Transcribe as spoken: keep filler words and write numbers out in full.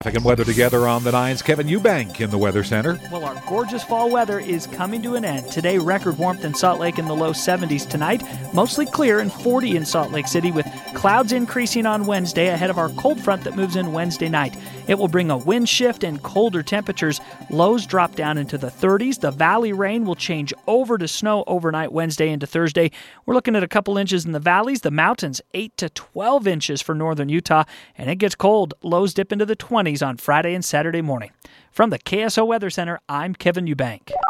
Traffic and weather together on the Nines. Kevin Eubank in the Weather Center. Well, our gorgeous fall weather is coming to an end. Today, record warmth in Salt Lake in the low seventies. Tonight, mostly clear and forty in Salt Lake City, with clouds increasing on Wednesday ahead of our cold front that moves in Wednesday night. It will bring a wind shift and colder temperatures. Lows drop down into the thirties. The valley rain will change over to snow overnight Wednesday into Thursday. We're looking at a couple inches in the valleys. The mountains, eight to twelve inches for northern Utah. And it gets cold. Lows dip into the twenties on Friday and Saturday morning. From the K S O Weather Center, I'm Kevin Eubank.